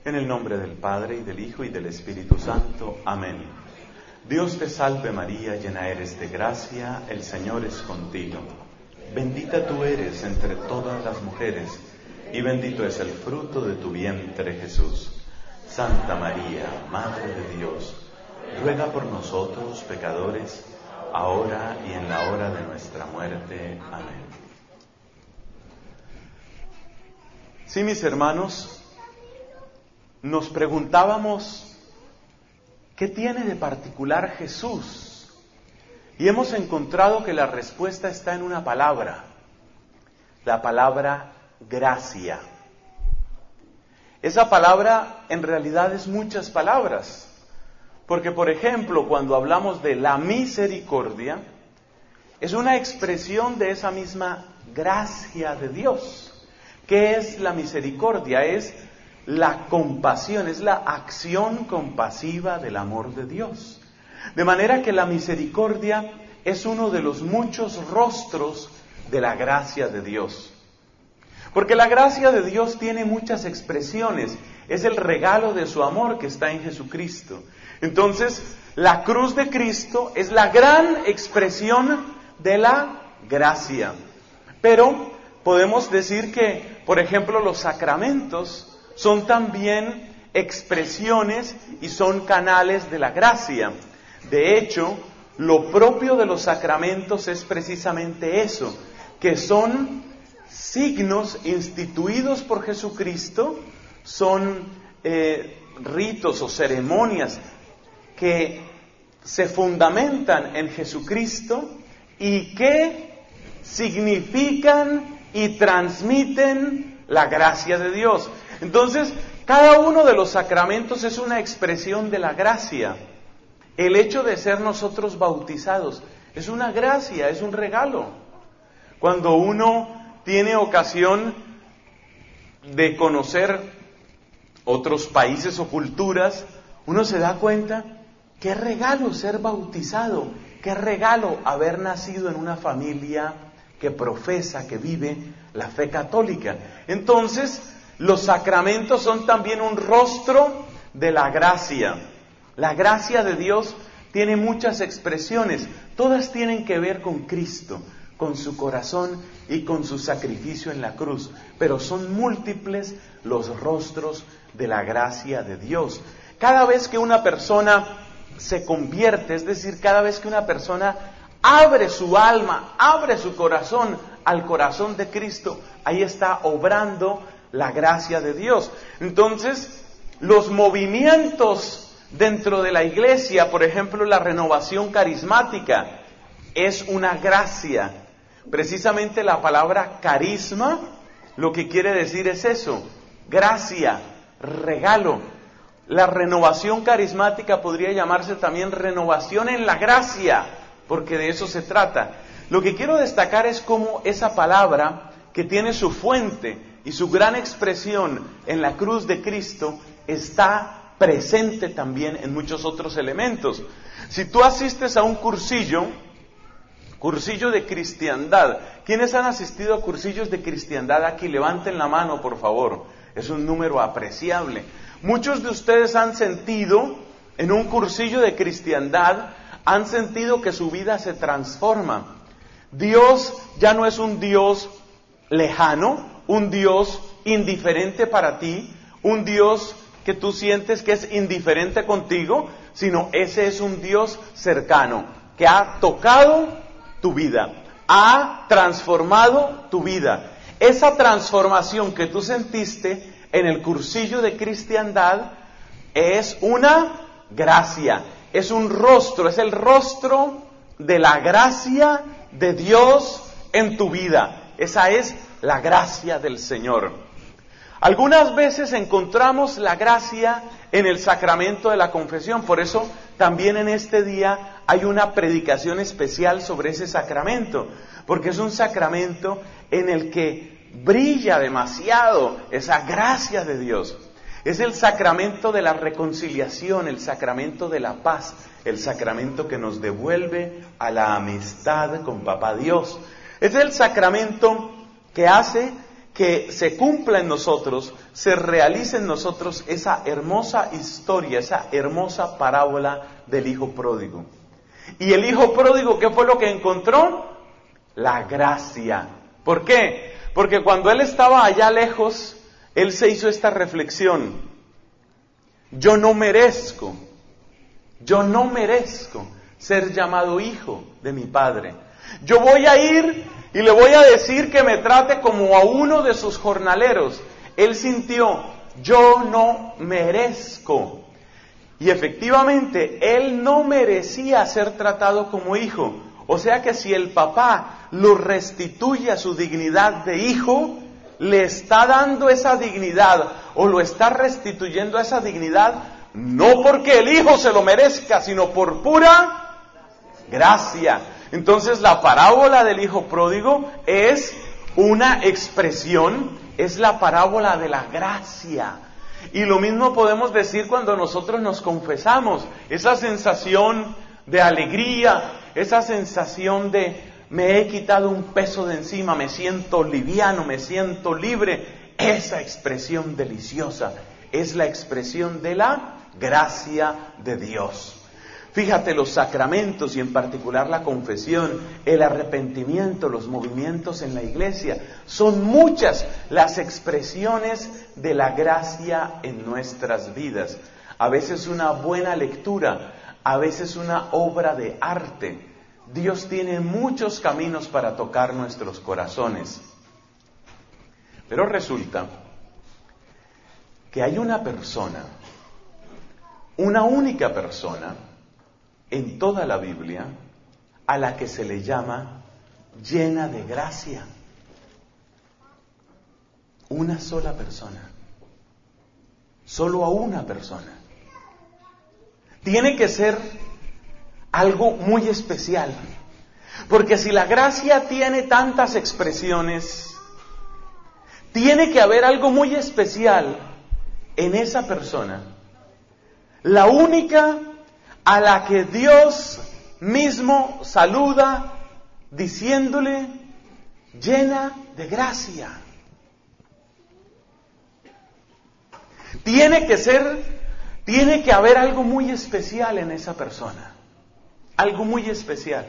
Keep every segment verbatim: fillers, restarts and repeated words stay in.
En el nombre del Padre, y del Hijo, y del Espíritu Santo. Amén. Dios te salve María, llena eres de gracia, el Señor es contigo. Bendita tú eres entre todas las mujeres, y bendito es el fruto de tu vientre, Jesús. Santa María, Madre de Dios, ruega por nosotros pecadores, ahora y en la hora de nuestra muerte. Amén. Sí, mis hermanos, nos preguntábamos, ¿qué tiene de particular Jesús? Y hemos encontrado que la respuesta está en una palabra, la palabra gracia. Esa palabra en realidad es muchas palabras, porque por ejemplo, cuando hablamos de la misericordia, es una expresión de esa misma gracia de Dios. ¿Qué es la misericordia? Es la compasión, es la acción compasiva del amor de Dios. De manera que la misericordia es uno de los muchos rostros de la gracia de Dios. Porque la gracia de Dios tiene muchas expresiones. Es el regalo de su amor que está en Jesucristo. Entonces, la cruz de Cristo es la gran expresión de la gracia. Pero podemos decir que, por ejemplo, los sacramentos son también expresiones y son canales de la gracia. De hecho, lo propio de los sacramentos es precisamente eso, que son signos instituidos por Jesucristo, son eh, ritos o ceremonias que se fundamentan en Jesucristo y que significan y transmiten la gracia de Dios. Entonces, cada uno de los sacramentos es una expresión de la gracia. El hecho de ser nosotros bautizados es una gracia, es un regalo. Cuando uno tiene ocasión de conocer otros países o culturas, uno se da cuenta, qué regalo ser bautizado, qué regalo haber nacido en una familia que profesa, que vive la fe católica. Entonces, los sacramentos son también un rostro de la gracia. La gracia de Dios tiene muchas expresiones, todas tienen que ver con Cristo, con su corazón y con su sacrificio en la cruz, pero son múltiples los rostros de la gracia de Dios. Cada vez que una persona se convierte, es decir, cada vez que una persona abre su alma, abre su corazón al corazón de Cristo, ahí está obrando la gracia de Dios. Entonces, los movimientos dentro de la iglesia, por ejemplo, la renovación carismática, es una gracia. Precisamente la palabra carisma, lo que quiere decir es eso, gracia, regalo. La renovación carismática podría llamarse también renovación en la gracia, porque de eso se trata. Lo que quiero destacar es cómo esa palabra, que tiene su fuente y su gran expresión en la cruz de Cristo, está presente también en muchos otros elementos. Si tú asistes a un cursillo, cursillo de cristiandad, ¿quiénes han asistido a cursillos de cristiandad aquí? Levanten la mano, por favor. Es un número apreciable. Muchos de ustedes han sentido, en un cursillo de cristiandad, han sentido que su vida se transforma. Dios ya no es un Dios lejano, un Dios indiferente para ti, un Dios que tú sientes que es indiferente contigo, sino ese es un Dios cercano, que ha tocado tu vida, ha transformado tu vida. Esa transformación que tú sentiste en el cursillo de cristiandad es una gracia, es un rostro, es el rostro de la gracia de Dios en tu vida. Esa es la gracia del Señor. Algunas veces encontramos la gracia en el sacramento de la confesión, por eso también en este día hay una predicación especial sobre ese sacramento, porque es un sacramento en el que brilla demasiado esa gracia de Dios. Es el sacramento de la reconciliación, el sacramento de la paz, el sacramento que nos devuelve a la amistad con Papá Dios. Es el sacramento que hace que se cumpla en nosotros, se realice en nosotros esa hermosa historia, esa hermosa parábola del hijo pródigo. Y el hijo pródigo, ¿qué fue lo que encontró? La gracia. ¿Por qué? Porque cuando él estaba allá lejos, él se hizo esta reflexión: yo no merezco, yo no merezco ser llamado hijo de mi padre. Yo voy a ir y le voy a decir que me trate como a uno de sus jornaleros. Él sintió, yo no merezco. Y efectivamente, él no merecía ser tratado como hijo. O sea que si el papá lo restituye a su dignidad de hijo, le está dando esa dignidad o lo está restituyendo a esa dignidad, no porque el hijo se lo merezca, sino por pura gracia. Entonces la parábola del hijo pródigo es una expresión, es la parábola de la gracia. Y lo mismo podemos decir cuando nosotros nos confesamos, esa sensación de alegría, esa sensación de me he quitado un peso de encima, me siento liviano, me siento libre. Esa expresión deliciosa es la expresión de la gracia de Dios. Fíjate, los sacramentos y en particular la confesión, el arrepentimiento, los movimientos en la iglesia, son muchas las expresiones de la gracia en nuestras vidas. A veces una buena lectura, a veces una obra de arte. Dios tiene muchos caminos para tocar nuestros corazones. Pero resulta que hay una persona, una única persona, en toda la Biblia, a la que se le llama llena de gracia. Una sola persona. Solo a una persona. Tiene que ser algo muy especial. Porque si la gracia tiene tantas expresiones, tiene que haber algo muy especial en esa persona. La única a la que Dios mismo saluda diciéndole llena de gracia. Tiene que ser, tiene que haber algo muy especial en esa persona. Algo muy especial.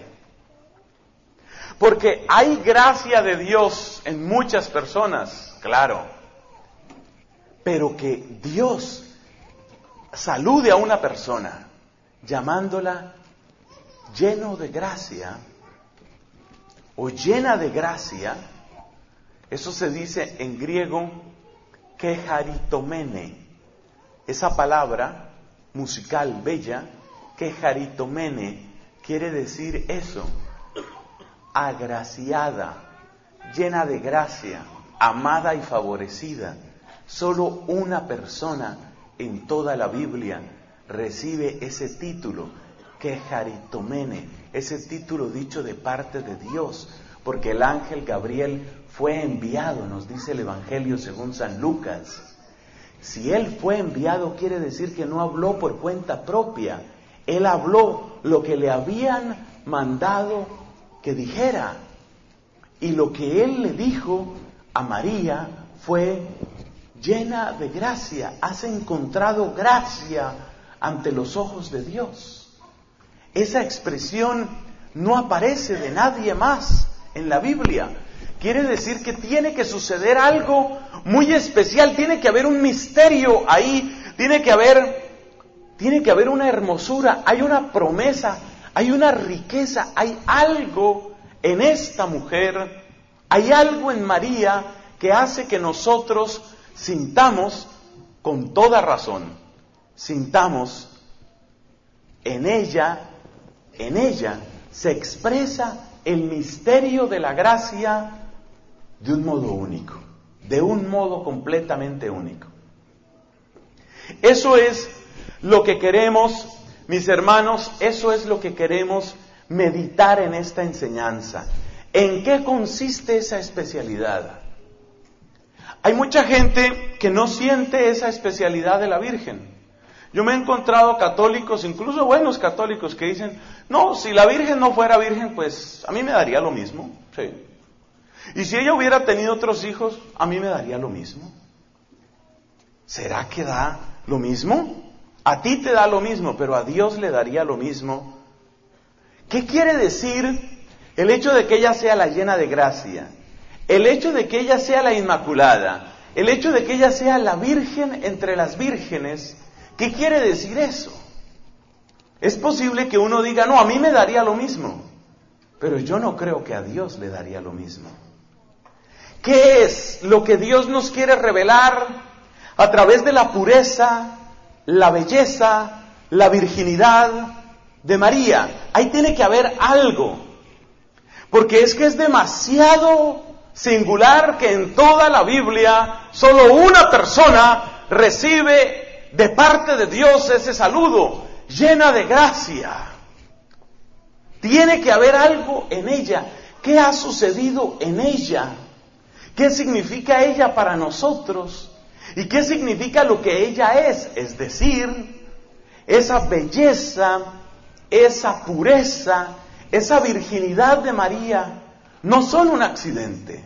Porque hay gracia de Dios en muchas personas, claro. Pero que Dios salude a una persona llamándola lleno de gracia o llena de gracia, eso se dice en griego kecharitomene. Esa palabra musical bella, kecharitomene, quiere decir eso: agraciada, llena de gracia, amada y favorecida. Solo una persona en toda la Biblia recibe ese título, kecharitomene, ese título dicho de parte de Dios, porque el ángel Gabriel fue enviado, nos dice el Evangelio según San Lucas. Si él fue enviado, quiere decir que no habló por cuenta propia, él habló lo que le habían mandado que dijera, y lo que él le dijo a María fue: llena de gracia, has encontrado gracia ante los ojos de Dios. Esa expresión no aparece de nadie más en la Biblia. Quiere decir que tiene que suceder algo muy especial, tiene que haber un misterio ahí, tiene que haber, tiene que haber una hermosura, hay una promesa, hay una riqueza, hay algo en esta mujer, hay algo en María que hace que nosotros sintamos con toda razón, sintamos en ella, en ella se expresa el misterio de la gracia de un modo único, de un modo completamente único. Eso es lo que queremos, mis hermanos, eso es lo que queremos meditar en esta enseñanza. ¿En qué consiste esa especialidad? Hay mucha gente que no siente esa especialidad de la Virgen. Yo me he encontrado católicos, incluso buenos católicos, que dicen: no, si la Virgen no fuera Virgen, pues a mí me daría lo mismo. Sí. Y si ella hubiera tenido otros hijos, a mí me daría lo mismo. ¿Será que da lo mismo? A ti te da lo mismo, pero a Dios le daría lo mismo. ¿Qué quiere decir el hecho de que ella sea la llena de gracia? El hecho de que ella sea la inmaculada. El hecho de que ella sea la virgen entre las vírgenes. ¿Qué quiere decir eso? Es posible que uno diga, no, a mí me daría lo mismo. Pero yo no creo que a Dios le daría lo mismo. ¿Qué es lo que Dios nos quiere revelar a través de la pureza, la belleza, la virginidad de María? Ahí tiene que haber algo. Porque es que es demasiado singular que en toda la Biblia solo una persona recibe de parte de Dios ese saludo, llena de gracia. Tiene que haber algo en ella. ¿Qué ha sucedido en ella? ¿Qué significa ella para nosotros? ¿Y qué significa lo que ella es? Es decir, esa belleza, esa pureza, esa virginidad de María no son un accidente.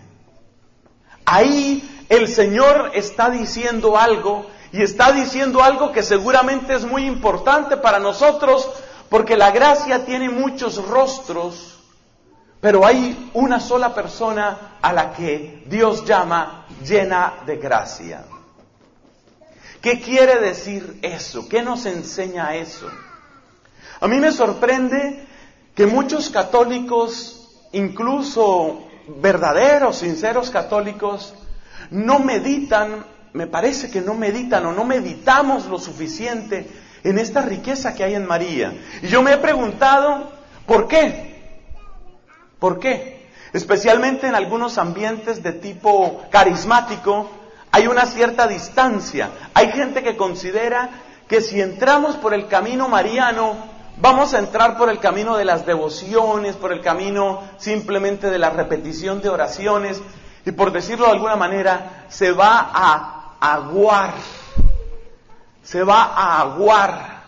Ahí el Señor está diciendo algo, y está diciendo algo que seguramente es muy importante para nosotros, porque la gracia tiene muchos rostros, pero hay una sola persona a la que Dios llama llena de gracia. ¿Qué quiere decir eso? ¿Qué nos enseña eso? A mí me sorprende que muchos católicos, incluso verdaderos, sinceros católicos, no meditan, me parece que no meditan o no meditamos lo suficiente en esta riqueza que hay en María. Y yo me he preguntado, ¿por qué? ¿Por qué? Especialmente en algunos ambientes de tipo carismático, hay una cierta distancia. Hay gente que considera que si entramos por el camino mariano, vamos a entrar por el camino de las devociones, por el camino simplemente de la repetición de oraciones, y por decirlo de alguna manera, se va a aguar, se va a aguar,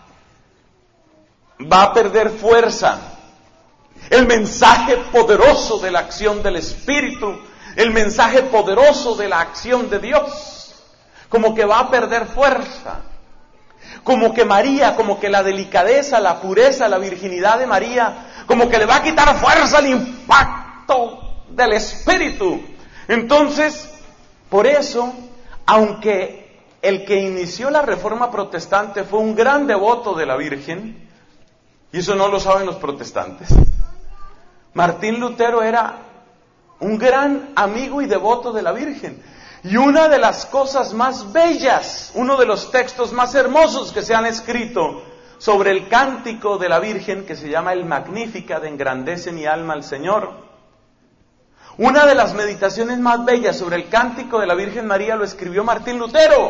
va a perder fuerza. El mensaje poderoso de la acción del Espíritu, el mensaje poderoso de la acción de Dios, como que va a perder fuerza. Como que María, como que la delicadeza, la pureza, la virginidad de María, como que le va a quitar fuerza al impacto del Espíritu. Entonces, por eso, aunque el que inició la Reforma Protestante fue un gran devoto de la Virgen, y eso no lo saben los protestantes, Martín Lutero era un gran amigo y devoto de la Virgen. Y una de las cosas más bellas, uno de los textos más hermosos que se han escrito sobre el cántico de la Virgen, que se llama el Magnificat, de engrandece mi alma al Señor. Una de las meditaciones más bellas sobre el cántico de la Virgen María lo escribió Martín Lutero.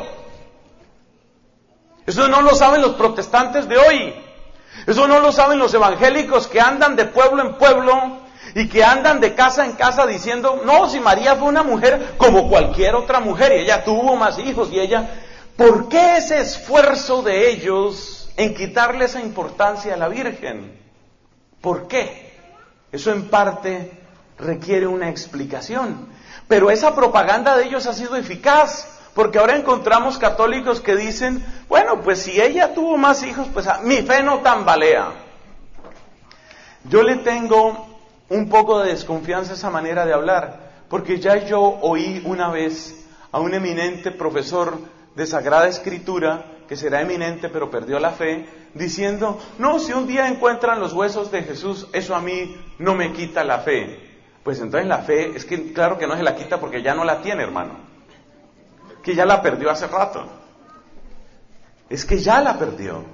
Eso no lo saben los protestantes de hoy. Eso no lo saben los evangélicos que andan de pueblo en pueblo y que andan de casa en casa diciendo, no, si María fue una mujer como cualquier otra mujer y ella tuvo más hijos y ella... ¿Por qué ese esfuerzo de ellos en quitarle esa importancia a la Virgen? ¿Por qué? Eso en parte requiere una explicación. Pero esa propaganda de ellos ha sido eficaz, porque ahora encontramos católicos que dicen, bueno, pues si ella tuvo más hijos, pues mi fe no tambalea. Yo le tengo un poco de desconfianza a esa manera de hablar, porque ya yo oí una vez a un eminente profesor de Sagrada Escritura, que será eminente pero perdió la fe, diciendo, no, si un día encuentran los huesos de Jesús, eso a mí no me quita la fe. Pues entonces la fe, es que claro que no se la quita porque ya no la tiene, hermano, que ya la perdió hace rato, es que ya la perdió.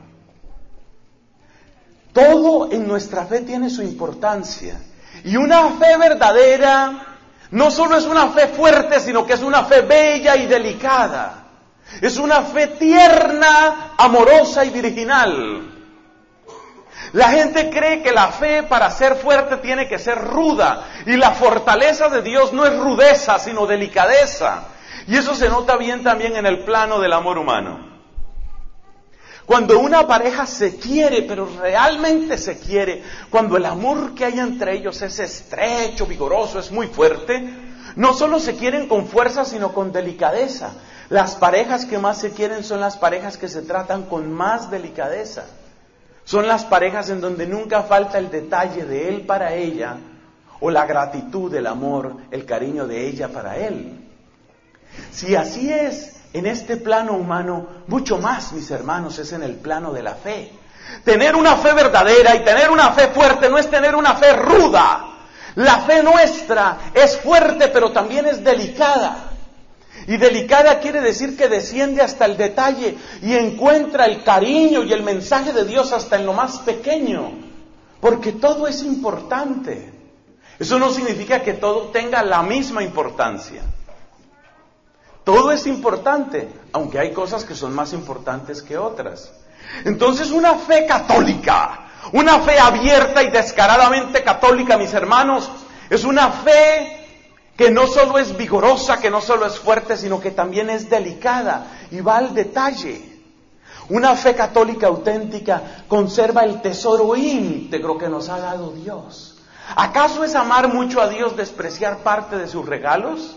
Todo en nuestra fe tiene su importancia. Y una fe verdadera no solo es una fe fuerte, sino que es una fe bella y delicada. Es una fe tierna, amorosa y virginal. La gente cree que la fe para ser fuerte tiene que ser ruda. Y la fortaleza de Dios no es rudeza, sino delicadeza. Y eso se nota bien también en el plano del amor humano. Cuando una pareja se quiere, pero realmente se quiere, cuando el amor que hay entre ellos es estrecho, vigoroso, es muy fuerte, No solo se quieren con fuerza, sino con delicadeza. Las parejas que más se quieren son las parejas que se tratan con más delicadeza. Son las parejas en donde nunca falta el detalle de él para ella, o la gratitud, el amor, el cariño de ella para él. Si así es en este plano humano, mucho más, mis hermanos, es en el plano de la fe. Tener una fe verdadera y tener una fe fuerte no es tener una fe ruda. La fe nuestra es fuerte, pero también es delicada. Y delicada quiere decir que desciende hasta el detalle y encuentra el cariño y el mensaje de Dios hasta en lo más pequeño. Porque todo es importante. Eso no significa que todo tenga la misma importancia. Todo es importante, aunque hay cosas que son más importantes que otras. Entonces, una fe católica, una fe abierta y descaradamente católica, mis hermanos, es una fe que no solo es vigorosa, que no solo es fuerte, sino que también es delicada y va al detalle. Una fe católica auténtica conserva el tesoro íntegro que nos ha dado Dios. ¿Acaso es amar mucho a Dios despreciar parte de sus regalos?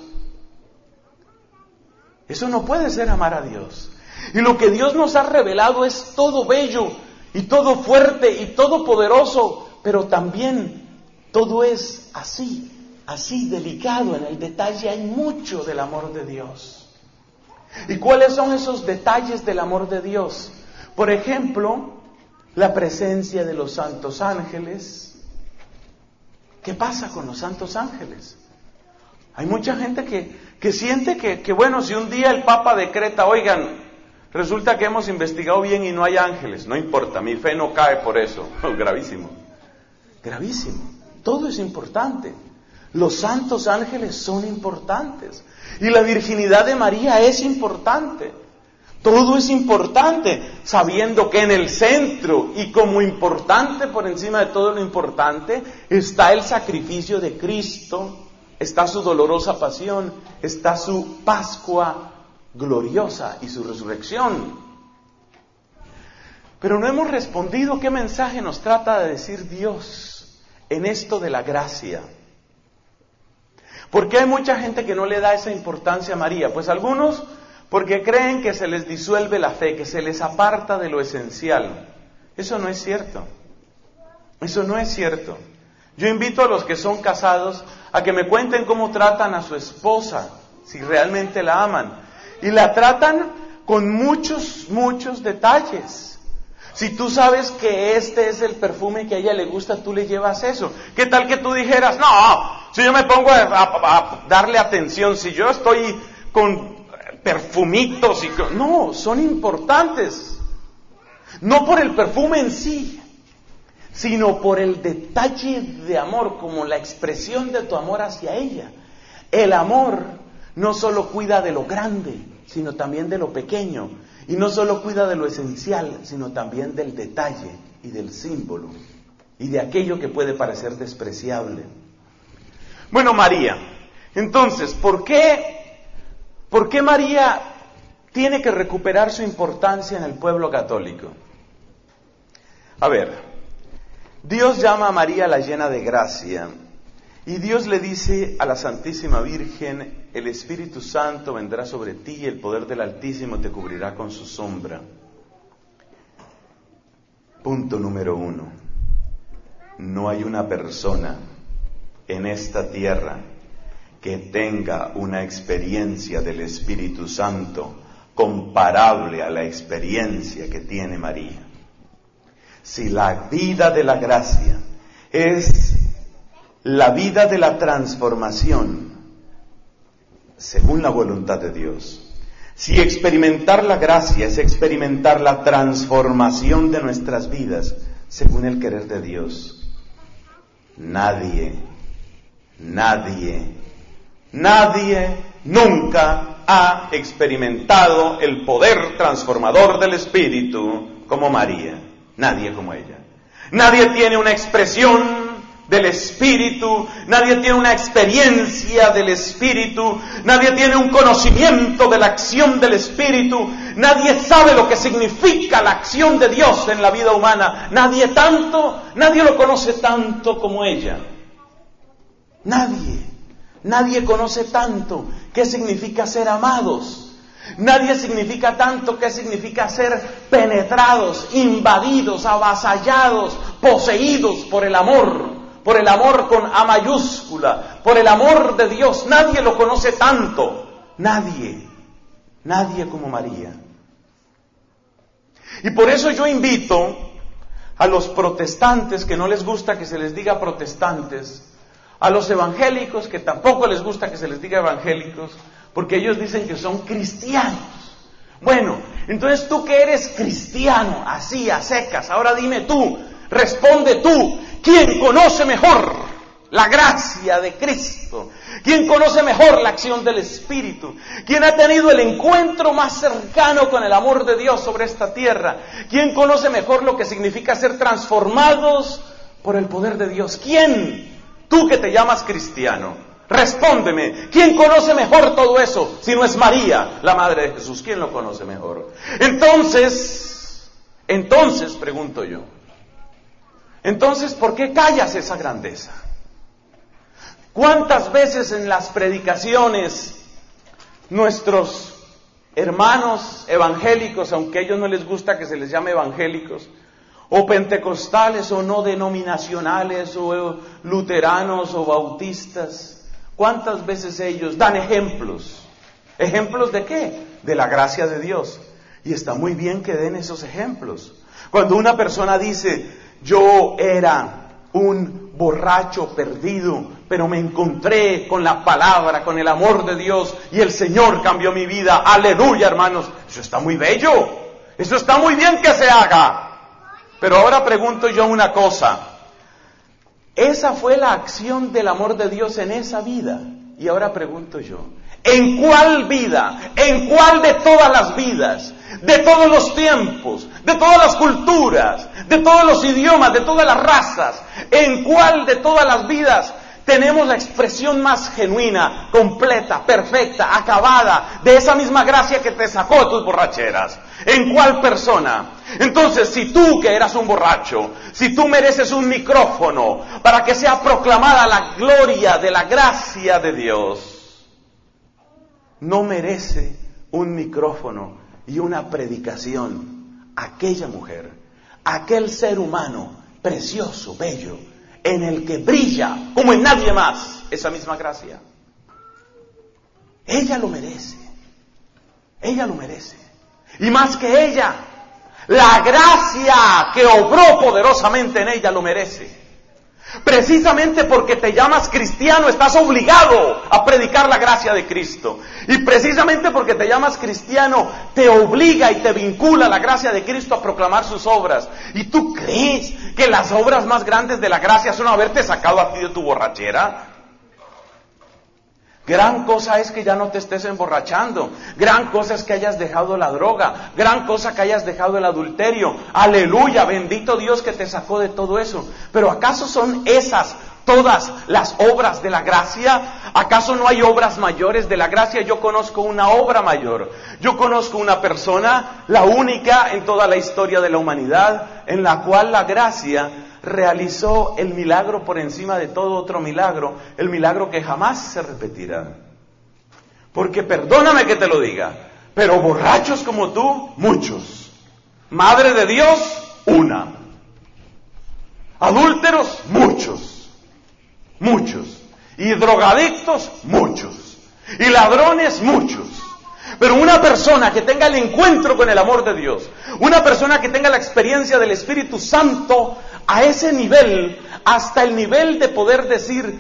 Eso no puede ser amar a Dios. Y lo que Dios nos ha revelado es todo bello y todo fuerte y todo poderoso, pero también todo es así. Así, delicado, en el detalle hay mucho del amor de Dios. ¿Y cuáles son esos detalles del amor de Dios? Por ejemplo, la presencia de los santos ángeles. ¿Qué pasa con los santos ángeles? Hay mucha gente que, que siente que, que, bueno, si un día el Papa decreta, oigan, resulta que hemos investigado bien y no hay ángeles, no importa, mi fe no cae por eso. Gravísimo, gravísimo. Todo es importante. Los santos ángeles son importantes. Y la virginidad de María es importante. Todo es importante, sabiendo que en el centro y como importante por encima de todo lo importante está el sacrificio de Cristo, está su dolorosa pasión, está su Pascua gloriosa y su resurrección. Pero no hemos respondido qué mensaje nos trata de decir Dios en esto de la gracia. ¿Por qué hay mucha gente que no le da esa importancia a María? Pues algunos porque creen que se les disuelve la fe, que se les aparta de lo esencial. Eso no es cierto. Eso no es cierto. Yo invito a los que son casados a que me cuenten cómo tratan a su esposa, si realmente la aman. Y la tratan con muchos, muchos detalles. Si tú sabes que este es el perfume que a ella le gusta, tú le llevas eso. ¿Qué tal que tú dijeras, no, si yo me pongo a, a, a darle atención, si yo estoy con perfumitos y con... No, son importantes. No por el perfume en sí, sino por el detalle de amor, como la expresión de tu amor hacia ella. El amor no solo cuida de lo grande, sino también de lo pequeño. Y no solo cuida de lo esencial, sino también del detalle y del símbolo. Y de aquello que puede parecer despreciable. Bueno, María. Entonces, ¿por qué, por qué María tiene que recuperar su importancia en el pueblo católico? A ver, Dios llama a María la llena de gracia. Y Dios le dice a la Santísima Virgen, el Espíritu Santo vendrá sobre ti y el poder del Altísimo te cubrirá con su sombra. Punto número uno. No hay una persona en esta tierra que tenga una experiencia del Espíritu Santo comparable a la experiencia que tiene María. Si la vida de la gracia es la vida de la transformación, según la voluntad de Dios, si experimentar la gracia es experimentar la transformación de nuestras vidas, según el querer de Dios, nadie, nadie, nadie nunca ha experimentado el poder transformador del Espíritu como María. Nadie como ella. Nadie tiene una expresión del Espíritu, nadie tiene una experiencia del Espíritu, nadie tiene un conocimiento de la acción del Espíritu, nadie sabe lo que significa la acción de Dios en la vida humana, nadie tanto, nadie lo conoce tanto como ella. Nadie, Nadie conoce tanto qué significa ser amados. Nadie significa tanto qué significa ser penetrados, invadidos, avasallados, poseídos por el amor, por el amor con A mayúscula, por el amor de Dios. Nadie lo conoce tanto. Nadie, nadie como María. Y por eso yo invito a los protestantes, que no les gusta que se les diga protestantes, a los evangélicos, que tampoco les gusta que se les diga evangélicos, porque ellos dicen que son cristianos. Bueno, entonces tú que eres cristiano, así a secas, ahora dime tú, responde tú, ¿quién conoce mejor la gracia de Cristo? ¿Quién conoce mejor la acción del Espíritu? ¿Quién ha tenido el encuentro más cercano con el amor de Dios sobre esta tierra? ¿Quién conoce mejor lo que significa ser transformados por el poder de Dios? ¿Quién? Tú que te llamas cristiano, respóndeme, ¿quién conoce mejor todo eso? Si no es María, la Madre de Jesús, ¿quién lo conoce mejor? Entonces, entonces, pregunto yo, entonces, ¿por qué callas esa grandeza? ¿Cuántas veces en las predicaciones nuestros hermanos evangélicos, aunque a ellos no les gusta que se les llame evangélicos, o pentecostales, o no denominacionales, o luteranos, o bautistas, cuántas veces ellos dan ejemplos? ¿Ejemplos de qué? De la gracia de Dios. Y está muy bien que den esos ejemplos. Cuando una persona dice, yo era un borracho perdido, pero me encontré con la palabra, con el amor de Dios, y el Señor cambió mi vida. Aleluya, hermanos. Eso está muy bello. Eso está muy bien que se haga. Pero ahora pregunto yo una cosa. Esa fue la acción del amor de Dios en esa vida. Y ahora pregunto yo, ¿en cuál vida? ¿En cuál de todas las vidas? De todos los tiempos, de todas las culturas, de todos los idiomas, de todas las razas, ¿en cuál de todas las vidas tenemos la expresión más genuina, completa, perfecta, acabada, de esa misma gracia que te sacó de tus borracheras? ¿En cuál persona? Entonces, si tú que eras un borracho, si tú mereces un micrófono para que sea proclamada la gloria de la gracia de Dios, no merece un micrófono y una predicación aquella mujer, aquel ser humano precioso, bello, en el que brilla como en nadie más esa misma gracia. Ella lo merece, ella lo merece. Y más que ella, la gracia que obró poderosamente en ella lo merece. Precisamente porque te llamas cristiano, estás obligado a predicar la gracia de Cristo. Y precisamente porque te llamas cristiano, te obliga y te vincula la gracia de Cristo a proclamar sus obras. ¿Y tú crees que las obras más grandes de la gracia son haberte sacado a ti de tu borrachera? Gran cosa es que ya no te estés emborrachando. Gran cosa es que hayas dejado la droga. Gran cosa que hayas dejado el adulterio. Aleluya, bendito Dios que te sacó de todo eso. Pero ¿acaso son esas todas las obras de la gracia? ¿Acaso no hay obras mayores de la gracia? Yo conozco una obra mayor. Yo conozco una persona, la única en toda la historia de la humanidad, en la cual la gracia realizó el milagro por encima de todo otro milagro, el milagro que jamás se repetirá. Porque perdóname que te lo diga, pero borrachos como tú, muchos. Madre de Dios, una. Adúlteros, muchos. Muchos. Y drogadictos, muchos. Y ladrones, muchos. Pero una persona que tenga el encuentro con el amor de Dios, una persona que tenga la experiencia del Espíritu Santo a ese nivel, hasta el nivel de poder decir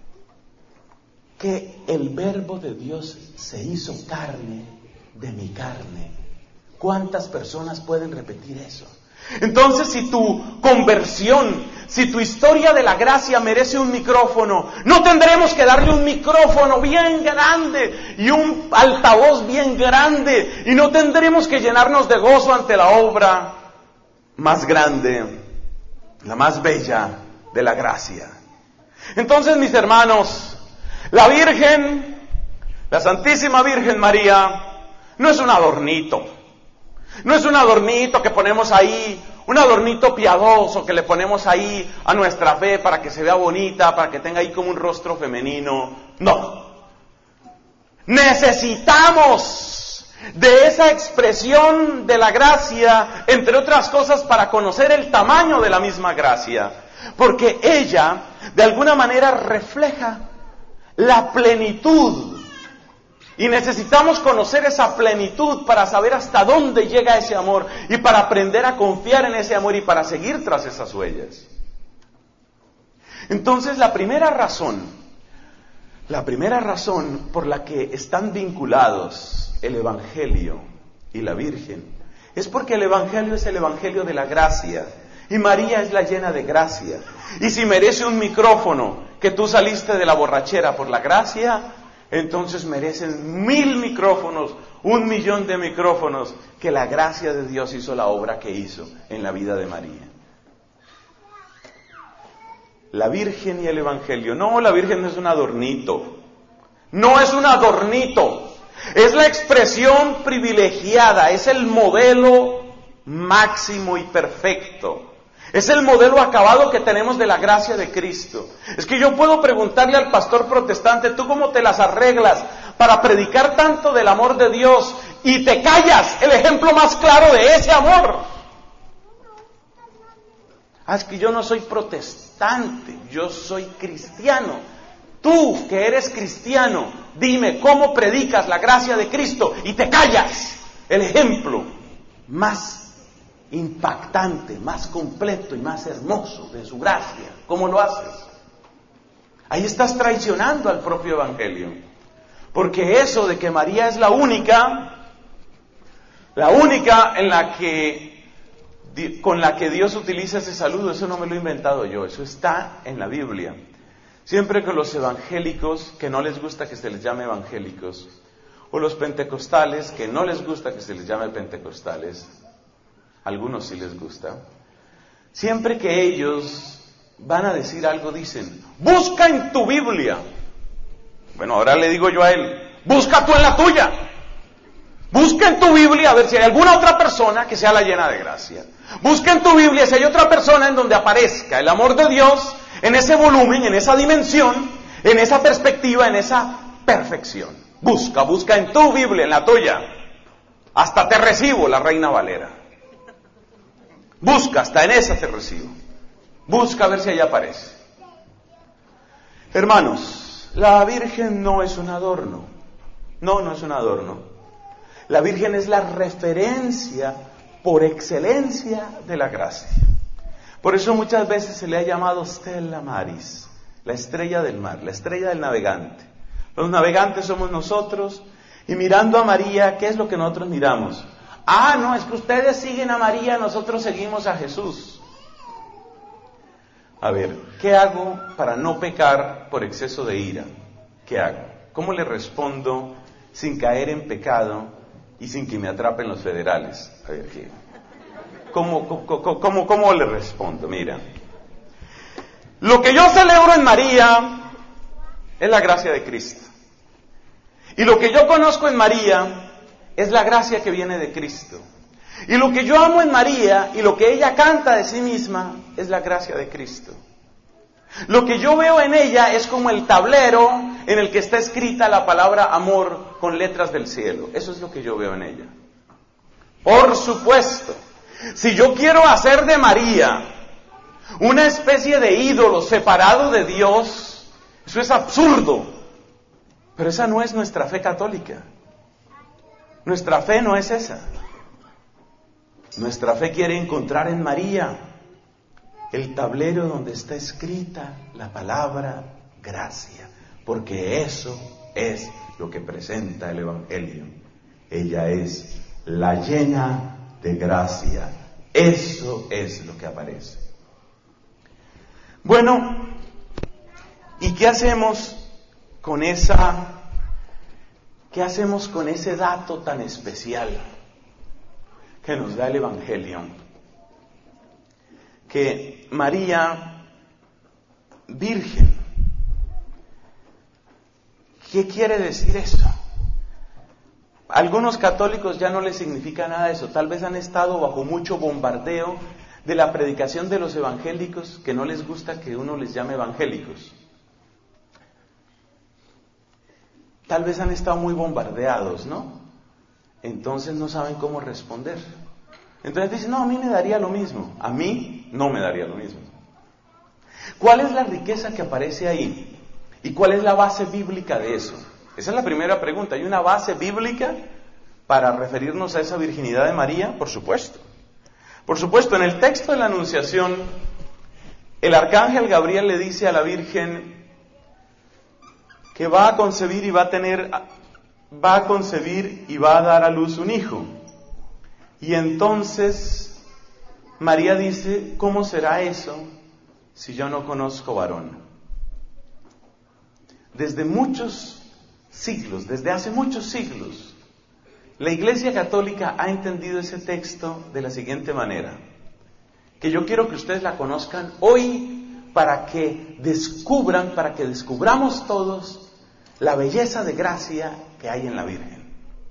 que el verbo de Dios se hizo carne de mi carne. ¿Cuántas personas pueden repetir eso? Entonces, si tu conversión, si tu historia de la gracia merece un micrófono, no tendremos que darle un micrófono bien grande y un altavoz bien grande, y no tendremos que llenarnos de gozo ante la obra más grande, la más bella de la gracia. Entonces, mis hermanos, la Virgen, la Santísima Virgen María, no es un adornito. No es un adornito que ponemos ahí, un adornito piadoso que le ponemos ahí a nuestra fe para que se vea bonita, para que tenga ahí como un rostro femenino. No. Necesitamos de esa expresión de la gracia, entre otras cosas, para conocer el tamaño de la misma gracia. Porque ella, de alguna manera, refleja la plenitud. Y necesitamos conocer esa plenitud para saber hasta dónde llega ese amor y para aprender a confiar en ese amor y para seguir tras esas huellas. Entonces, la primera razón, la primera razón por la que están vinculados el Evangelio y la Virgen es porque el Evangelio es el Evangelio de la gracia y María es la llena de gracia. Y si merece un micrófono que tú saliste de la borrachera por la gracia, entonces merecen mil micrófonos, un millón de micrófonos, que la gracia de Dios hizo la obra que hizo en la vida de María. La Virgen y el Evangelio. No, la Virgen no es un adornito. No es un adornito. Es la expresión privilegiada, es el modelo máximo y perfecto. Es el modelo acabado que tenemos de la gracia de Cristo. Es que yo puedo preguntarle al pastor protestante, ¿tú cómo te las arreglas para predicar tanto del amor de Dios y te callas el ejemplo más claro de ese amor? Ah, es que yo no soy protestante, yo soy cristiano. Tú que eres cristiano, dime cómo predicas la gracia de Cristo y te callas el ejemplo más impactante, más completo y más hermoso de su gracia. ¿Cómo lo haces? Ahí estás traicionando al propio Evangelio. Porque eso de que María es la única, la única en la que, con la que Dios utiliza ese saludo, eso no me lo he inventado yo, eso está en la Biblia. Siempre que los evangélicos, que no les gusta que se les llame evangélicos, o los pentecostales, que no les gusta que se les llame pentecostales, algunos sí les gusta, siempre que ellos van a decir algo dicen, busca en tu Biblia. Bueno, ahora le digo yo a él, busca tú en la tuya. Busca en tu Biblia a ver si hay alguna otra persona que sea la llena de gracia. Busca en tu Biblia si hay otra persona en donde aparezca el amor de Dios en ese volumen, en esa dimensión, en esa perspectiva, en esa perfección. Busca, busca en tu Biblia, en la tuya. Hasta te recibo, la Reina Valera. Busca, hasta en esa te recibo. Busca a ver si allá aparece. Hermanos, la Virgen no es un adorno. No, no es un adorno. La Virgen es la referencia por excelencia de la gracia. Por eso muchas veces se le ha llamado Stella Maris, la estrella del mar, la estrella del navegante. Los navegantes somos nosotros, y mirando a María, ¿qué es lo que nosotros miramos? Ah, no, es que ustedes siguen a María, nosotros seguimos a Jesús. A ver, ¿qué hago para no pecar por exceso de ira? ¿Qué hago? ¿Cómo le respondo sin caer en pecado y sin que me atrapen los federales? A ver, ¿qué? ¿Cómo, cómo, cómo, cómo le respondo? Mira, lo que yo celebro en María es la gracia de Cristo. Y lo que yo conozco en María es la gracia que viene de Cristo. Y lo que yo amo en María y lo que ella canta de sí misma es la gracia de Cristo. Lo que yo veo en ella es como el tablero en el que está escrita la palabra amor con letras del cielo. Eso es lo que yo veo en ella. Por supuesto, si yo quiero hacer de María una especie de ídolo separado de Dios, eso es absurdo. Pero esa no es nuestra fe católica. Nuestra fe no es esa. Nuestra fe quiere encontrar en María el tablero donde está escrita la palabra gracia, porque eso es lo que presenta el Evangelio. Ella es la llena de gracia. Eso es lo que aparece. Bueno, ¿y qué hacemos con esa, qué hacemos con ese dato tan especial que nos da el Evangelio? Que María, virgen. ¿Qué quiere decir eso? A algunos católicos ya no les significa nada eso. Tal vez han estado bajo mucho bombardeo de la predicación de los evangélicos que no les gusta que uno les llame evangélicos? Tal vez han estado muy bombardeados, ¿no? Entonces no saben cómo responder. Entonces dicen, no, a mí me daría lo mismo. A mí no me daría lo mismo. ¿Cuál es la riqueza que aparece ahí? ¿Y cuál es la base bíblica de eso? Esa es la primera pregunta. ¿Hay una base bíblica para referirnos a esa virginidad de María? Por supuesto. Por supuesto, en el texto de la Anunciación, el arcángel Gabriel le dice a la Virgen que va a concebir y va a tener, va a concebir y va a dar a luz un hijo. Y entonces María dice, ¿cómo será eso si yo no conozco varón? Desde muchos siglos, desde hace muchos siglos, la Iglesia Católica ha entendido ese texto de la siguiente manera, que yo quiero que ustedes la conozcan hoy para que descubran, para que descubramos todos la belleza de gracia que hay en la Virgen.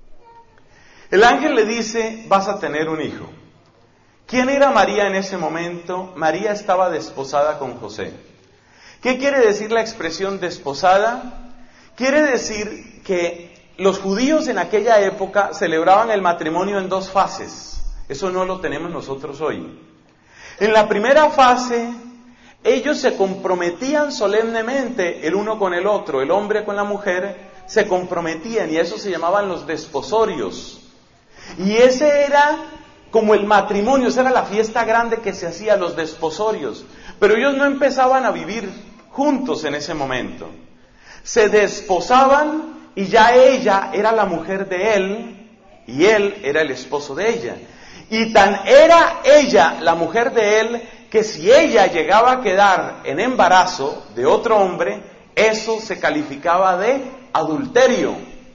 El ángel le dice, vas a tener un hijo. ¿Quién era María en ese momento? María estaba desposada con José. ¿Qué quiere decir la expresión desposada? Quiere decir que los judíos en aquella época celebraban el matrimonio en dos fases. Eso no lo tenemos nosotros hoy. En la primera fase, ellos se comprometían solemnemente el uno con el otro, el hombre con la mujer, se comprometían y eso se llamaban los desposorios. Y ese era como el matrimonio, esa era la fiesta grande que se hacía, los desposorios. Pero ellos no empezaban a vivir juntos en ese momento. Se desposaban y ya ella era la mujer de él y él era el esposo de ella. Y tan era ella la mujer de él que si ella llegaba a quedar en embarazo de otro hombre, eso se calificaba de adulterio,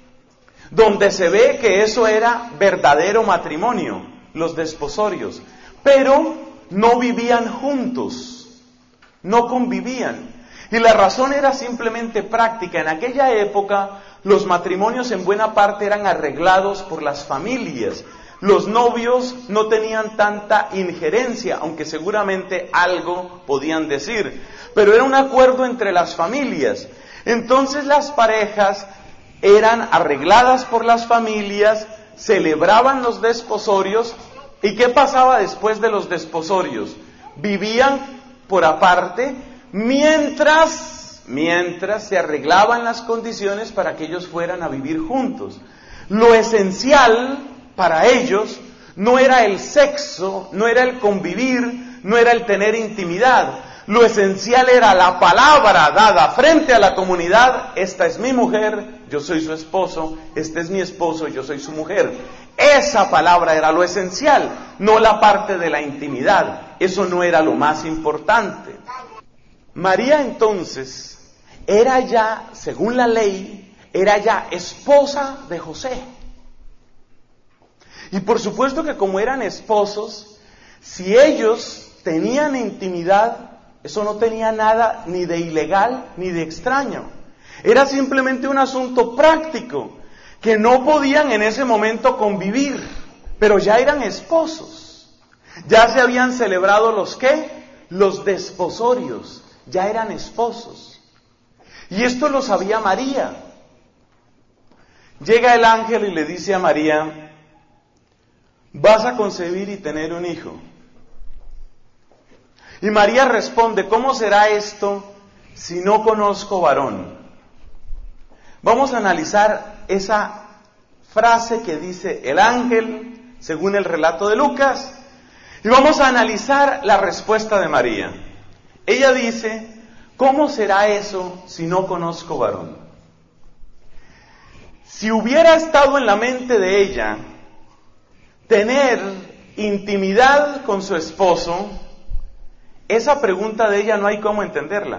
donde se ve que eso era verdadero matrimonio, los desposorios, pero no vivían juntos, no convivían. Y la razón era simplemente práctica. En aquella época los matrimonios en buena parte eran arreglados por las familias. Los novios no tenían tanta injerencia, aunque seguramente algo podían decir, pero era un acuerdo entre las familias. Entonces las parejas eran arregladas por las familias, celebraban los desposorios. ¿Y qué pasaba después de los desposorios? Vivían por aparte mientras, mientras se arreglaban las condiciones para que ellos fueran a vivir juntos. Lo esencial para ellos no era el sexo, no era el convivir, no era el tener intimidad. Lo esencial era la palabra dada frente a la comunidad: esta es mi mujer, yo soy su esposo, este es mi esposo, yo soy su mujer. Esa palabra era lo esencial, no la parte de la intimidad. Eso no era lo más importante. María entonces era ya, según la ley, era ya esposa de José. Y por supuesto que como eran esposos, si ellos tenían intimidad, eso no tenía nada ni de ilegal ni de extraño. Era simplemente un asunto práctico, que no podían en ese momento convivir, pero ya eran esposos. Ya se habían celebrado los ¿qué? Los desposorios, ya eran esposos. Y esto lo sabía María. Llega el ángel y le dice a María: vas a concebir y tener un hijo. Y María responde: ¿cómo será esto si no conozco varón? Vamos a analizar esa frase que dice el ángel, según el relato de Lucas, y vamos a analizar la respuesta de María. Ella dice: ¿cómo será eso si no conozco varón? Si hubiera estado en la mente de ella tener intimidad con su esposo, esa pregunta de ella no hay cómo entenderla.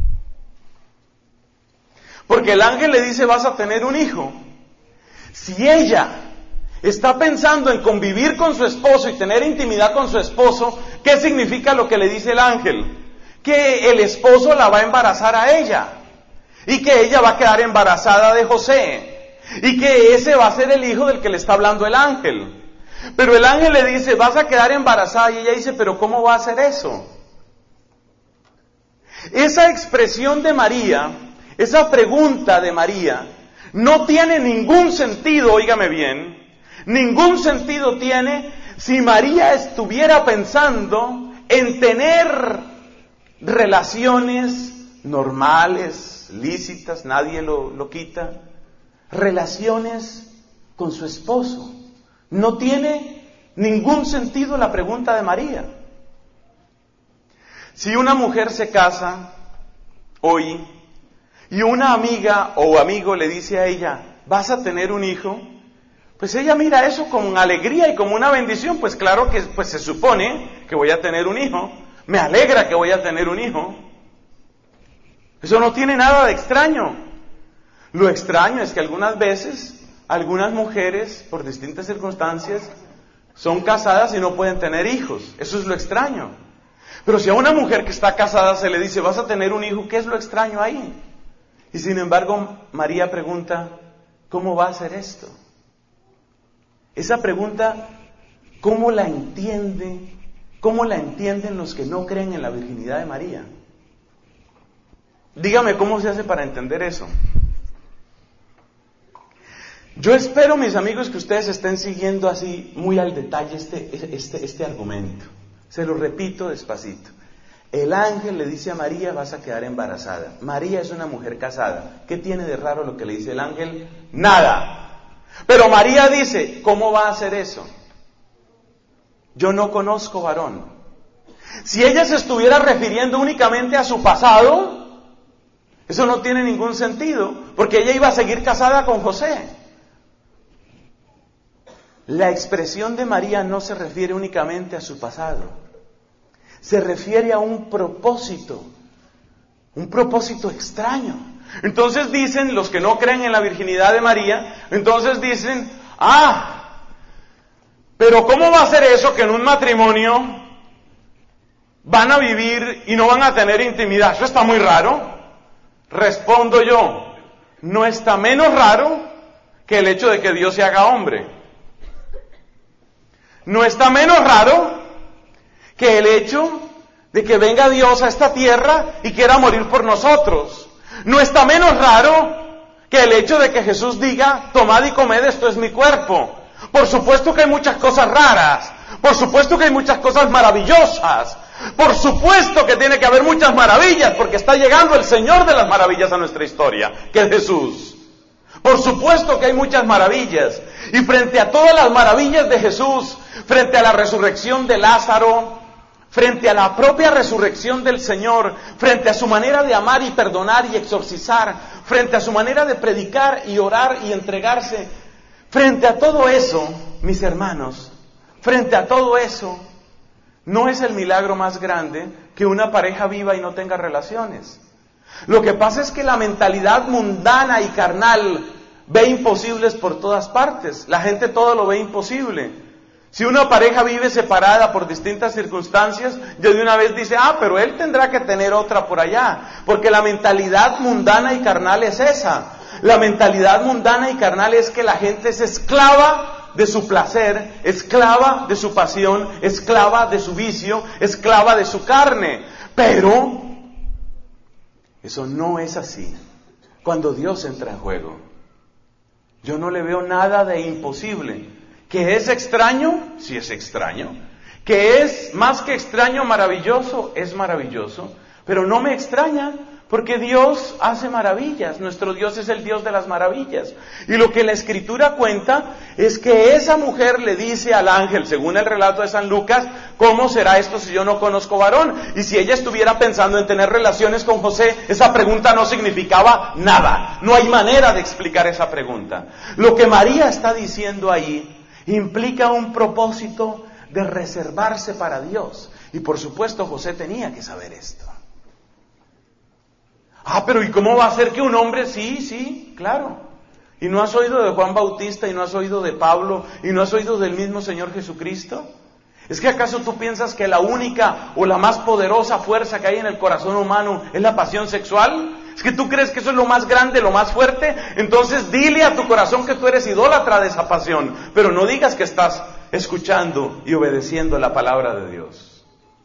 Porque el ángel le dice: vas a tener un hijo. Si ella está pensando en convivir con su esposo y tener intimidad con su esposo, ¿qué significa lo que le dice el ángel? Que el esposo la va a embarazar a ella, y que ella va a quedar embarazada de José, y que ese va a ser el hijo del que le está hablando el ángel. Pero el ángel le dice, vas a quedar embarazada. Y ella dice, pero ¿cómo va a hacer eso? Esa expresión de María, esa pregunta de María, no tiene ningún sentido, óigame bien, ningún sentido tiene si María estuviera pensando en tener relaciones normales, lícitas, nadie lo, lo quita, relaciones con su esposo. No tiene ningún sentido la pregunta de María. Si una mujer se casa hoy y una amiga o amigo le dice a ella, vas a tener un hijo, pues ella mira eso con alegría y como una bendición. Pues claro que pues se supone que voy a tener un hijo, me alegra que voy a tener un hijo. Eso no tiene nada de extraño. Lo extraño es que algunas veces algunas mujeres, por distintas circunstancias, son casadas y no pueden tener hijos. Eso es lo extraño. Pero si a una mujer que está casada se le dice, vas a tener un hijo, ¿qué es lo extraño ahí? Y sin embargo, María pregunta, ¿cómo va a ser esto? Esa pregunta, ¿cómo la entiende? ¿Cómo la entienden los que no creen en la virginidad de María? Dígame, ¿cómo se hace para entender eso? Yo espero, mis amigos, que ustedes estén siguiendo así muy al detalle este, este, este argumento. Se lo repito despacito. El ángel le dice a María, vas a quedar embarazada. María es una mujer casada. ¿Qué tiene de raro lo que le dice el ángel? Nada. Pero María dice, ¿cómo va a hacer eso? Yo no conozco varón. Si ella se estuviera refiriendo únicamente a su pasado, eso no tiene ningún sentido, porque ella iba a seguir casada con José. La expresión de María no se refiere únicamente a su pasado, se refiere a un propósito, un propósito extraño. Entonces dicen, los que no creen en la virginidad de María, entonces dicen, ah, pero ¿cómo va a ser eso que en un matrimonio van a vivir y no van a tener intimidad? Eso está muy raro. Respondo yo, no está menos raro que el hecho de que Dios se haga hombre. No está menos raro que el hecho de que venga Dios a esta tierra y quiera morir por nosotros. No está menos raro que el hecho de que Jesús diga, tomad y comed, esto es mi cuerpo. Por supuesto que hay muchas cosas raras, por supuesto que hay muchas cosas maravillosas, por supuesto que tiene que haber muchas maravillas, porque está llegando el Señor de las maravillas a nuestra historia, que es Jesús. Por supuesto que hay muchas maravillas, y frente a todas las maravillas de Jesús, frente a la resurrección de Lázaro, frente a la propia resurrección del Señor, frente a su manera de amar y perdonar y exorcizar, frente a su manera de predicar y orar y entregarse, frente a todo eso, mis hermanos, frente a todo eso, no es el milagro más grande que una pareja viva y no tenga relaciones. Lo que pasa es que la mentalidad mundana y carnal ve imposibles por todas partes. La gente todo lo ve imposible. Si una pareja vive separada por distintas circunstancias, ya de una vez dice, ah, pero él tendrá que tener otra por allá. Porque la mentalidad mundana y carnal es esa. La mentalidad mundana y carnal es que la gente es esclava de su placer, esclava de su pasión, esclava de su vicio, esclava de su carne. Pero eso no es así cuando Dios entra en juego. Yo no le veo nada de imposible. ¿Que es extraño? Sí es extraño. ¿Que es más que extraño maravilloso? Es maravilloso. Pero no me extraña, porque Dios hace maravillas. Nuestro Dios es el Dios de las maravillas. Y lo que la Escritura cuenta es que esa mujer le dice al ángel, según el relato de San Lucas, ¿cómo será esto si yo no conozco varón? Y si ella estuviera pensando en tener relaciones con José, esa pregunta no significaba nada. No hay manera de explicar esa pregunta. Lo que María está diciendo ahí implica un propósito de reservarse para Dios. Y por supuesto José tenía que saber esto. Ah, pero ¿y cómo va a ser que un hombre? Sí, sí, claro. ¿Y no has oído de Juan Bautista, y no has oído de Pablo, y no has oído del mismo Señor Jesucristo? ¿Es que acaso tú piensas que la única o la más poderosa fuerza que hay en el corazón humano es la pasión sexual? ¿Es que tú crees que eso es lo más grande, lo más fuerte? Entonces dile a tu corazón que tú eres idólatra de esa pasión, pero no digas que estás escuchando y obedeciendo la palabra de Dios.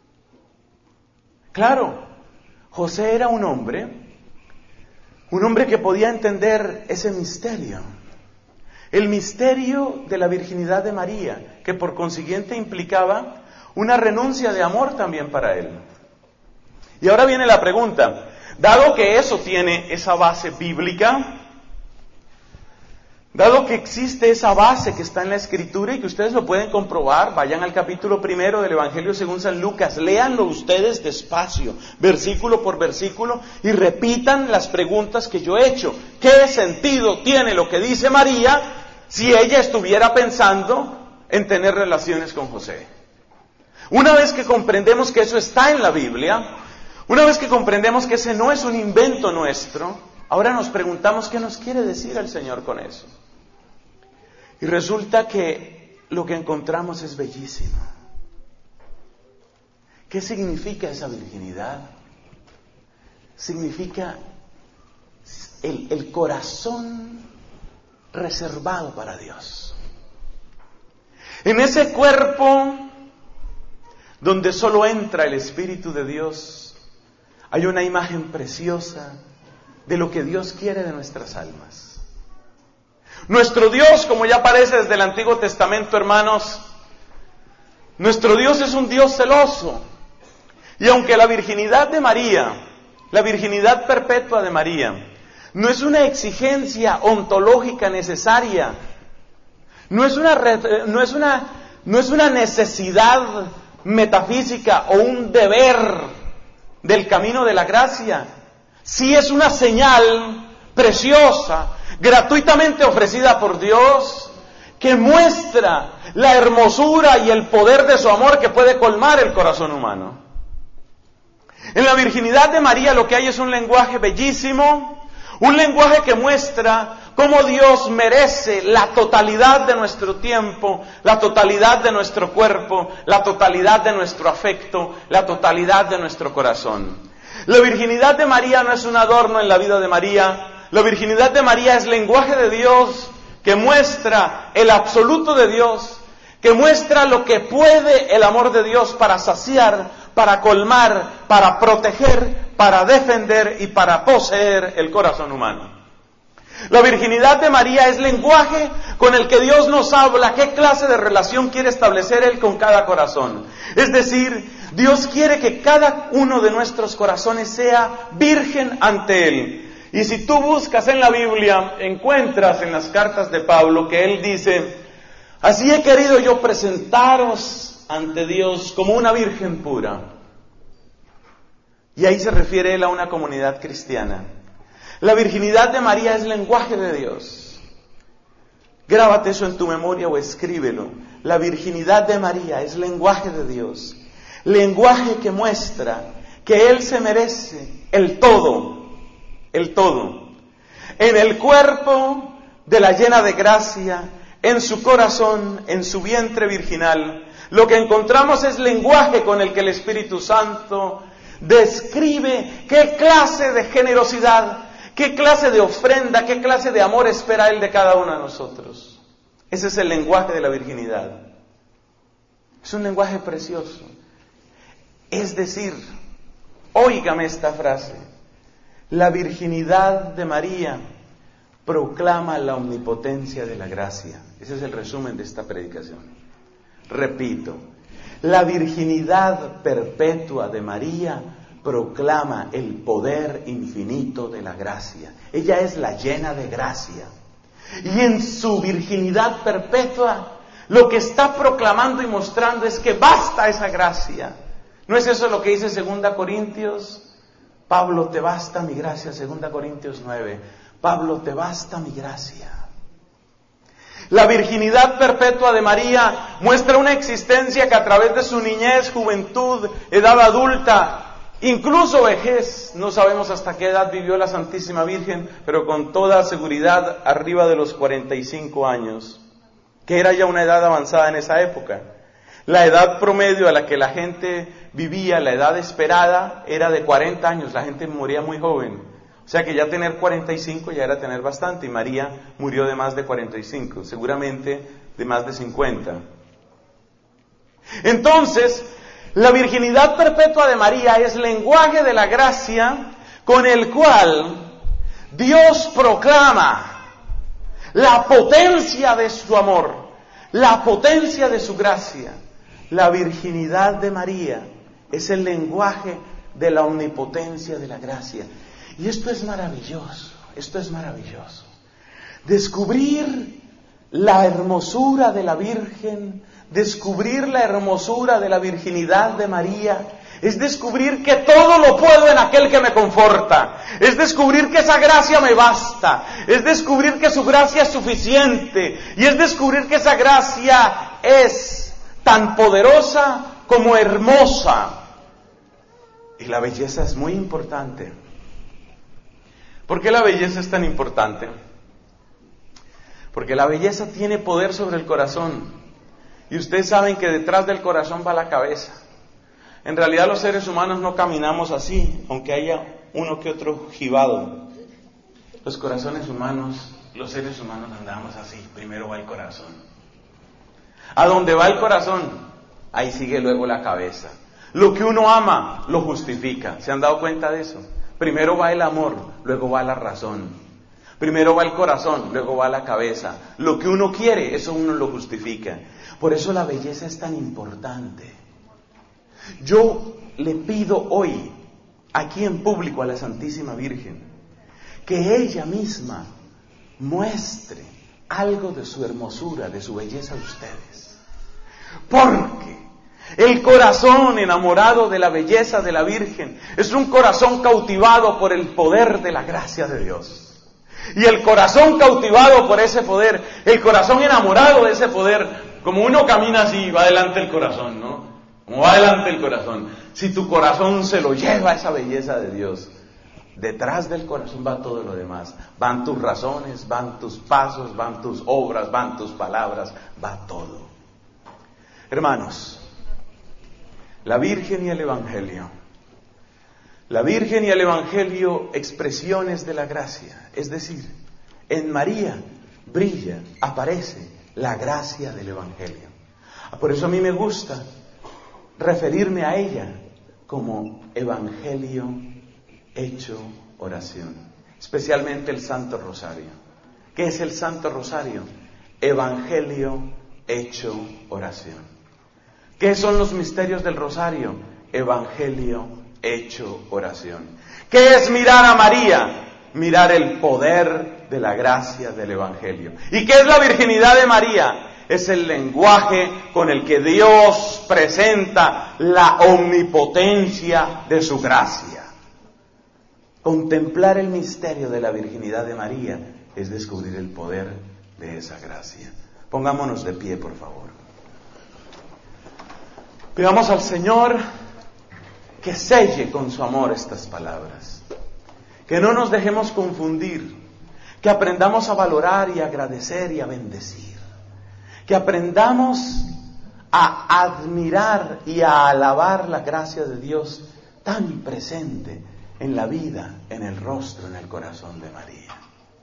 Claro, José era un hombre, un hombre que podía entender ese misterio. El misterio de la virginidad de María, que por consiguiente implicaba una renuncia de amor también para él. Y ahora viene la pregunta, dado que eso tiene esa base bíblica, dado que existe esa base que está en la Escritura y que ustedes lo pueden comprobar, vayan al capítulo primero del Evangelio según San Lucas, léanlo ustedes despacio, versículo por versículo, y repitan las preguntas que yo he hecho. ¿Qué sentido tiene lo que dice María si ella estuviera pensando en tener relaciones con José? Una vez que comprendemos que eso está en la Biblia, una vez que comprendemos que ese no es un invento nuestro, ahora nos preguntamos qué nos quiere decir el Señor con eso. Y resulta que lo que encontramos es bellísimo. ¿Qué significa esa virginidad? Significa el, el corazón reservado para Dios. En ese cuerpo donde solo entra el Espíritu de Dios, hay una imagen preciosa de lo que Dios quiere de nuestras almas. Nuestro Dios, como ya aparece desde el Antiguo Testamento, hermanos, nuestro Dios es un Dios celoso. Y aunque la virginidad de María, la virginidad perpetua de María, no es una exigencia ontológica necesaria, no es una, no es una, no es una necesidad metafísica o un deber del camino de la gracia, sí es una señal preciosa, gratuitamente ofrecida por Dios, que muestra la hermosura y el poder de su amor que puede colmar el corazón humano. En la virginidad de María lo que hay es un lenguaje bellísimo, un lenguaje que muestra cómo Dios merece la totalidad de nuestro tiempo, la totalidad de nuestro cuerpo, la totalidad de nuestro afecto, la totalidad de nuestro corazón. La virginidad de María no es un adorno en la vida de María. La virginidad de María es lenguaje de Dios que muestra el absoluto de Dios, que muestra lo que puede el amor de Dios para saciar, para colmar, para proteger, para defender y para poseer el corazón humano. La virginidad de María es lenguaje con el que Dios nos habla qué clase de relación quiere establecer Él con cada corazón. Es decir, Dios quiere que cada uno de nuestros corazones sea virgen ante Él. Y si tú buscas en la Biblia, encuentras en las cartas de Pablo que él dice, así he querido yo presentaros ante Dios como una virgen pura. Y ahí se refiere él a una comunidad cristiana. La virginidad de María es lenguaje de Dios. Grábate eso en tu memoria o escríbelo. La virginidad de María es lenguaje de Dios. Lenguaje que muestra que Él se merece el todo. El todo. En el cuerpo de la llena de gracia, en su corazón, en su vientre virginal, lo que encontramos es lenguaje con el que el Espíritu Santo describe qué clase de generosidad, qué clase de ofrenda, qué clase de amor espera Él de cada uno de nosotros. Ese es el lenguaje de la virginidad. Es un lenguaje precioso. Es decir, óigame esta frase, la virginidad de María proclama la omnipotencia de la gracia. Ese es el resumen de esta predicación. Repito, la virginidad perpetua de María proclama el poder infinito de la gracia. Ella es la llena de gracia. Y en su virginidad perpetua, lo que está proclamando y mostrando es que basta esa gracia. ¿No es eso lo que dice segunda Corintios? Pablo, te basta mi gracia, segunda Corintios nueve. Pablo, te basta mi gracia. La virginidad perpetua de María muestra una existencia que a través de su niñez, juventud, edad adulta, incluso vejez, no sabemos hasta qué edad vivió la Santísima Virgen, pero con toda seguridad arriba de los cuarenta y cinco años, que era ya una edad avanzada en esa época. La edad promedio a la que la gente vivía, la edad esperada, era de cuarenta años, la gente moría muy joven. O sea que ya tener cuarenta y cinco ya era tener bastante, y María murió de más de cuarenta y cinco, seguramente de más de cincuenta. Entonces, la virginidad perpetua de María es lenguaje de la gracia con el cual Dios proclama la potencia de su amor, la potencia de su gracia. La virginidad de María es el lenguaje de la omnipotencia de la gracia. Y esto es maravilloso, esto es maravilloso. Descubrir la hermosura de la Virgen, descubrir la hermosura de la virginidad de María, es descubrir que todo lo puedo en aquel que me conforta, es descubrir que esa gracia me basta, es descubrir que su gracia es suficiente, y es descubrir que esa gracia es tan poderosa como hermosa. Y la belleza es muy importante. ¿Por qué la belleza es tan importante? Porque la belleza tiene poder sobre el corazón. Y ustedes saben que detrás del corazón va la cabeza. En realidad los seres humanos no caminamos así, aunque haya uno que otro jibado. Los corazones humanos, los seres humanos andamos así. Primero va el corazón. A donde va el corazón, ahí sigue luego la cabeza. Lo que uno ama, lo justifica. ¿Se han dado cuenta de eso? Primero va el amor, luego va la razón. Primero va el corazón, luego va la cabeza. Lo que uno quiere, eso uno lo justifica. Por eso la belleza es tan importante. Yo le pido hoy, aquí en público, a la Santísima Virgen, que ella misma muestre algo de su hermosura, de su belleza a ustedes. Porque el corazón enamorado de la belleza de la Virgen es un corazón cautivado por el poder de la gracia de Dios. Y el corazón cautivado por ese poder, el corazón enamorado de ese poder, como uno camina así, va adelante el corazón, ¿no? Como va adelante el corazón. Si tu corazón se lo lleva esa belleza de Dios, detrás del corazón va todo lo demás. Van tus razones, van tus pasos, van tus obras, van tus palabras, va todo. Hermanos, la Virgen y el Evangelio. La Virgen y el Evangelio, expresiones de la gracia. Es decir, en María brilla, aparece la gracia del Evangelio. Por eso a mí me gusta referirme a ella como Evangelio hecho oración. Especialmente el Santo Rosario. ¿Qué es el Santo Rosario? Evangelio hecho oración. ¿Qué son los misterios del Rosario? Evangelio hecho oración. ¿Qué es mirar a María? Mirar el poder de la gracia del Evangelio. ¿Y qué es la virginidad de María? Es el lenguaje con el que Dios presenta la omnipotencia de su gracia. Contemplar el misterio de la virginidad de María es descubrir el poder de esa gracia. Pongámonos de pie, por favor. Pidamos al Señor que selle con su amor estas palabras. Que no nos dejemos confundir. Que aprendamos a valorar y agradecer y a bendecir. Que aprendamos a admirar y a alabar la gracia de Dios tan presente en la vida, en el rostro, en el corazón de María.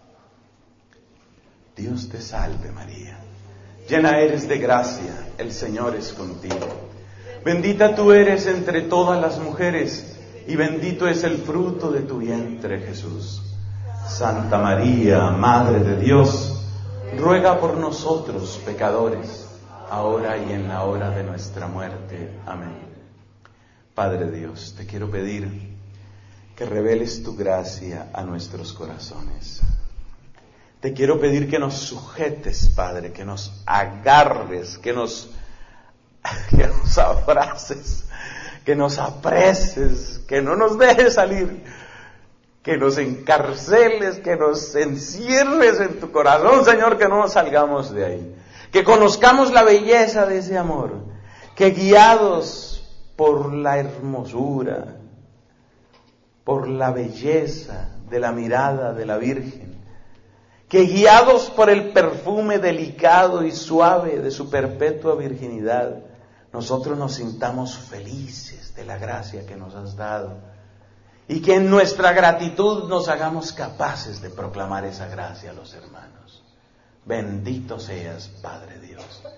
Dios te salve, María. Llena eres de gracia, el Señor es contigo. Bendita tú eres entre todas las mujeres, y bendito es el fruto de tu vientre, Jesús. Santa María, Madre de Dios, ruega por nosotros pecadores, ahora y en la hora de nuestra muerte. Amén. Padre Dios, te quiero pedir que reveles tu gracia a nuestros corazones. Te quiero pedir que nos sujetes, Padre, que nos agarres, que nos, que nos abraces, que nos apreses, que no nos dejes salir, que nos encarceles, que nos encierres en tu corazón, Señor, que no nos salgamos de ahí. Que conozcamos la belleza de ese amor, que guiados por la hermosura, por la belleza de la mirada de la Virgen, que guiados por el perfume delicado y suave de su perpetua virginidad, nosotros nos sintamos felices de la gracia que nos has dado, y que en nuestra gratitud nos hagamos capaces de proclamar esa gracia a los hermanos. Bendito seas, Padre Dios.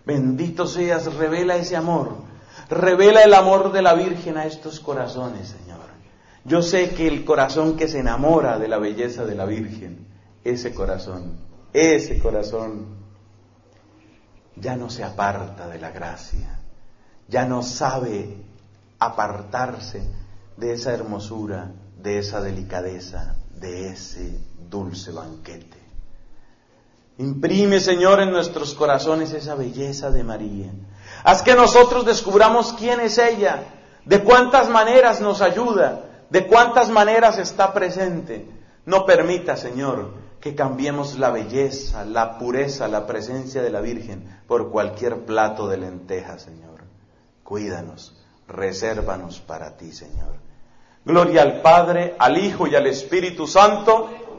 Bendito seas, revela ese amor. Revela el amor de la Virgen a estos corazones, Señor. Yo sé que el corazón que se enamora de la belleza de la Virgen, ese corazón, ese corazón ya no se aparta de la gracia, ya no sabe apartarse de esa hermosura, de esa delicadeza, de ese dulce banquete. Imprime, Señor, en nuestros corazones esa belleza de María. Haz que nosotros descubramos quién es ella, de cuántas maneras nos ayuda, de cuántas maneras está presente. No permita, Señor, que cambiemos la belleza, la pureza, la presencia de la Virgen por cualquier plato de lentejas, Señor. Cuídanos, resérvanos para ti, Señor. Gloria al Padre, al Hijo y al Espíritu Santo.